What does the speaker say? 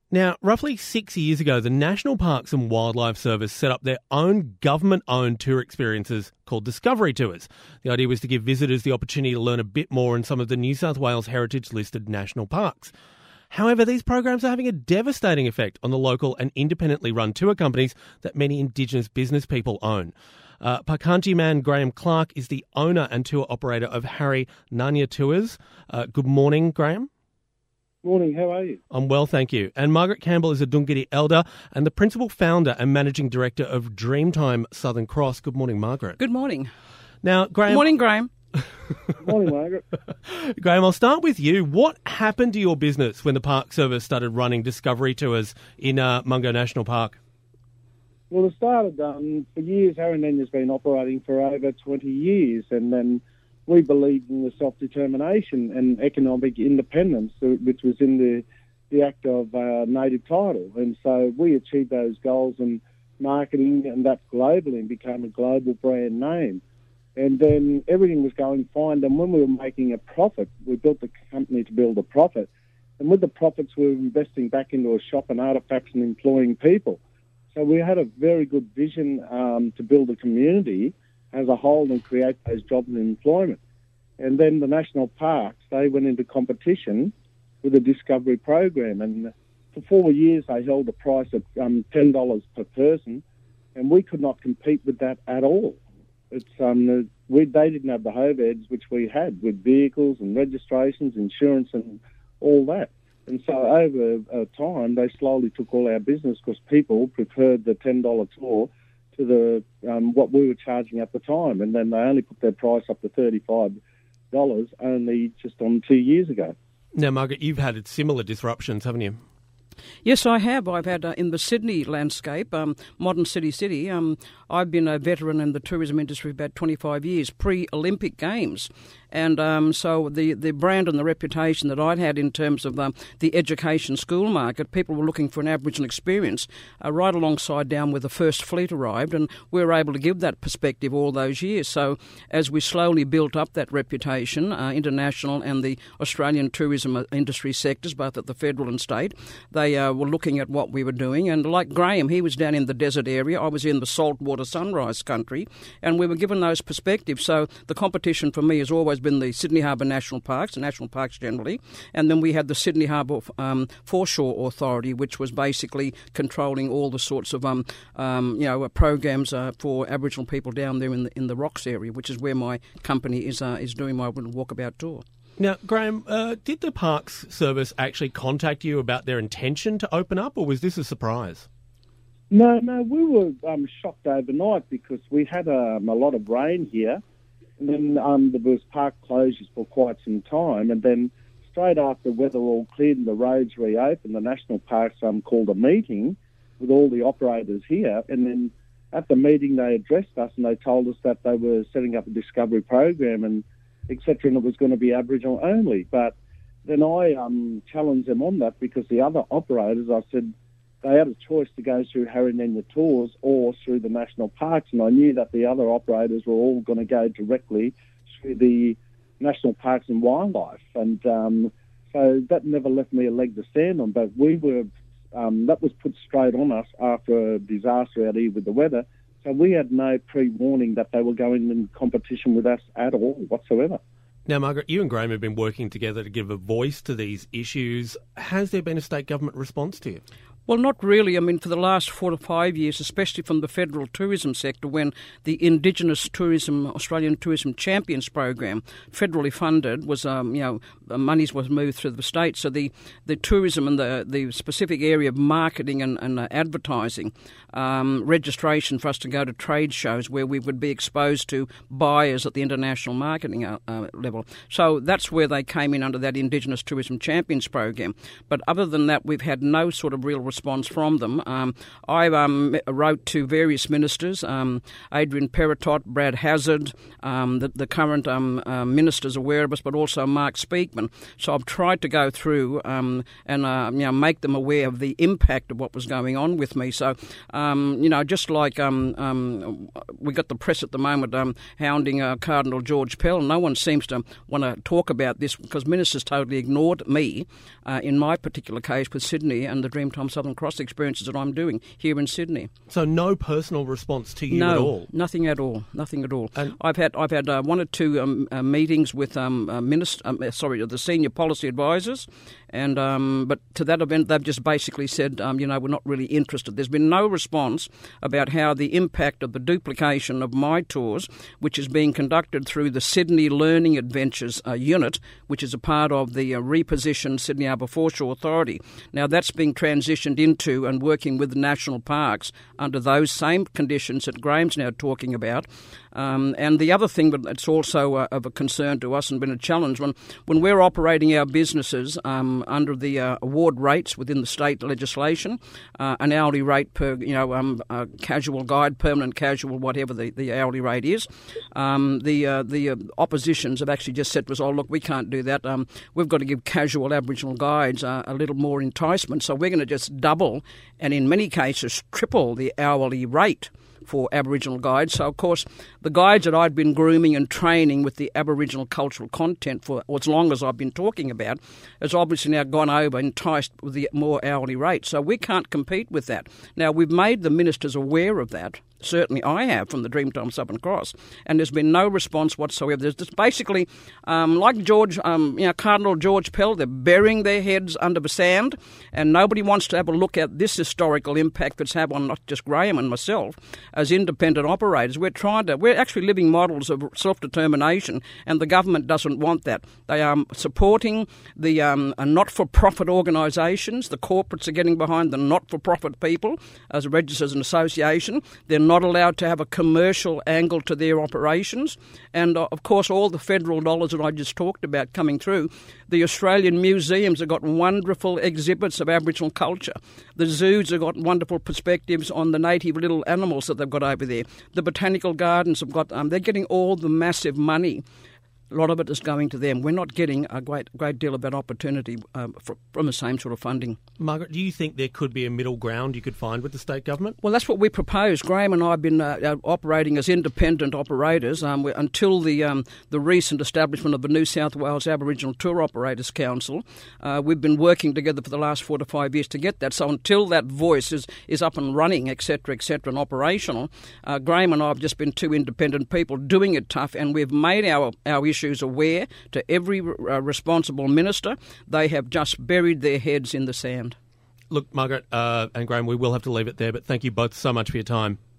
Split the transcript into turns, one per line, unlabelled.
Now, roughly 6 years ago, the National Parks and Wildlife Service set up their own government-owned tour experiences called Discovery Tours. The idea was to give visitors the opportunity to learn a bit more in some of the New South Wales heritage-listed national parks. However, these programs are having a devastating effect on the local and independently run tour companies that many Indigenous business people own. Pakanji man Graham Clark is the owner and tour operator of Harry Nanya Tours. Good morning, Graham.
Morning, how are you?
I'm well, thank you. And Margaret Campbell is a Dungiri elder and the principal founder and managing director of Dreamtime Southern Cross. Good morning, Margaret.
Good morning.
Now, Graham.
Good morning, Graham.
Good morning, Margaret.
Graham, I'll start with you. What happened to your business when the Park Service started running Discovery Tours in Mungo National Park?
Well, it started for years. Harry Nanya's been operating for over 20 years, and then we believed in the self-determination and economic independence, which was in the act of native title. And so we achieved those goals in marketing and that globally and became a global brand name. And then everything was going fine. And when we were making a profit, we built the company to build a profit. And with the profits, we were investing back into a shop and artefacts and employing people. So we had a very good vision to build a community as a whole and create those jobs and employment. And then the national parks, they went into competition with a discovery program. And for 4 years, they held a price of $10 per person, and we could not compete with that at all. It's they didn't have the overheads which we had with vehicles and registrations, insurance and all that. And so over time, they slowly took all our business because people preferred the $10 tour to the what we were charging at the time, and then they only put their price up to $35 only just on 2 years ago.
Now, Margaret, you've had similar disruptions, haven't you?
Yes, I have. I've had in the Sydney landscape, modern city. I've been a veteran in the tourism industry for about 25 years, pre-Olympic Games. And so the brand and the reputation that I'd had in terms of the education school market, people were looking for an Aboriginal experience right alongside down where the first fleet arrived, and we were able to give that perspective all those years. So as we slowly built up that reputation, international and the Australian tourism industry sectors, both at the federal and state, they were looking at what we were doing. And like Graham, he was down in the desert area, I was in the saltwater sunrise country, and we were given those perspectives. So the competition for me has always been the Sydney Harbour National Parks, the national parks generally, and then we had the Sydney Harbour Foreshore Authority, which was basically controlling all the sorts of programs for Aboriginal people down there in the Rocks area, which is where my company is doing my walkabout tour.
Now, Graham, did the Parks Service actually contact you about their intention to open up, or was this a surprise?
No, we were shocked overnight because we had a lot of rain here. And then there was park closures for quite some time. And then straight after weather all cleared and the roads reopened, the national parks called a meeting with all the operators here. And then at the meeting, they addressed us and they told us that they were setting up a discovery program and et cetera, and it was going to be Aboriginal only. But then I challenged them on that because the other operators, I said, they had a choice to go through Harry Nanya Tours or through the national parks, and I knew that the other operators were all going to go directly through the national parks and wildlife, and so that never left me a leg to stand on. But we were that was put straight on us after a disaster out here with the weather, so we had no pre-warning that they were going in competition with us at all whatsoever.
Now, Margaret, you and Graham have been working together to give a voice to these issues. Has there been a state government response to you?
Well, not really. I mean, for the last 4 to 5 years, especially from the federal tourism sector, when the Indigenous Tourism, Australian Tourism Champions program, federally funded, was, monies was moved through the state. So the tourism and the specific area of marketing and advertising, registration for us to go to trade shows where we would be exposed to buyers at the international marketing level. So that's where they came in under that Indigenous Tourism Champions program. But other than that, we've had no sort of real response from them. I wrote to various ministers, Adrian Peritot, Brad Hazzard, the current ministers aware of us, but also Mark Speakman. So I've tried to go through and make them aware of the impact of what was going on with me. So, just like we got the press at the moment hounding Cardinal George Pell, no one seems to want to talk about this because ministers totally ignored me in my particular case with Sydney and the Dreamtime Southern Cross experiences that I'm doing here in Sydney.
So no personal response to you at all?
No, nothing at all. And I've had one or two meetings with the senior policy advisors, and but to that event they've just basically said, we're not really interested. There's been no response about how the impact of the duplication of my tours, which is being conducted through the Sydney Learning Adventures unit, which is a part of the repositioned Sydney Harbour Foreshore Authority. Now that's being transitioned into and working with the national parks under those same conditions that Graham's now talking about. And the other thing that's also of a concern to us and been a challenge when we're operating our businesses under the award rates within the state legislation, an hourly rate per casual guide, permanent casual, whatever the hourly rate is. The oppositions have actually just said to us, look, we can't do that. We've got to give casual Aboriginal guides a little more enticement, so we're going to just double and in many cases triple the hourly rate for Aboriginal guides. So, of course, the guides that I'd been grooming and training with the Aboriginal cultural content for as long as I've been talking about has obviously now gone over enticed with the more hourly rate. So we can't compete with that. Now, we've made the ministers aware of that. Certainly I have from the Dreamtime Southern Cross, and there's been no response whatsoever. There's just basically, like Cardinal George Pell, they're burying their heads under the sand, and nobody wants to have a look at this historical impact that's had on not just Graham and myself as independent operators. We're actually living models of self-determination, and the government doesn't want that. They are supporting the not-for-profit organisations. The corporates are getting behind the not-for-profit people as registered as an association. They're not allowed to have a commercial angle to their operations. And, of course, all the federal dollars that I just talked about coming through. The Australian museums have got wonderful exhibits of Aboriginal culture. The zoos have got wonderful perspectives on the native little animals that they've got over there. The botanical gardens have got, they're getting all the massive money. A lot of it is going to them. We're not getting a great deal of that opportunity from the same sort of funding.
Margaret, do you think there could be a middle ground you could find with the state government?
Well, that's what we propose. Graham and I have been operating as independent operators until the recent establishment of the New South Wales Aboriginal Tour Operators Council. We've been working together for the last 4 to 5 years to get that. So until that voice is up and running, etc., and operational, Graham and I have just been two independent people doing it tough, and we've made our issues aware to every responsible minister. They have just buried their heads in the sand.
Look, Margaret and Graham, we will have to leave it there, but thank you both so much for your time.